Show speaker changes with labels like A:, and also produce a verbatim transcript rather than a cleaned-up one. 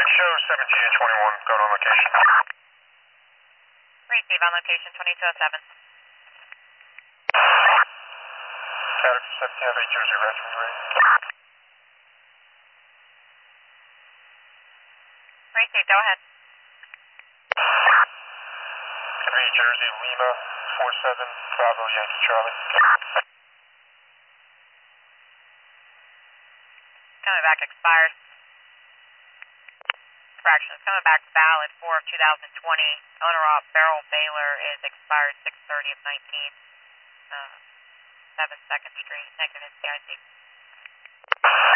A: Show seventeen to twenty-one, go on location.
B: Receive on location twenty-two oh seven.
A: Static seventeen F eight Jersey, red from ready.
B: Receive, go ahead.
A: F eight Jersey, Lima, four seven, Bravo, Yankee Charlie.
B: Coming back expired. Correction, it's coming back valid four of two thousand twenty. Owner op Beryl Baylor is expired six thirty of nineteen. Uh, seven second Street, negative N C I C.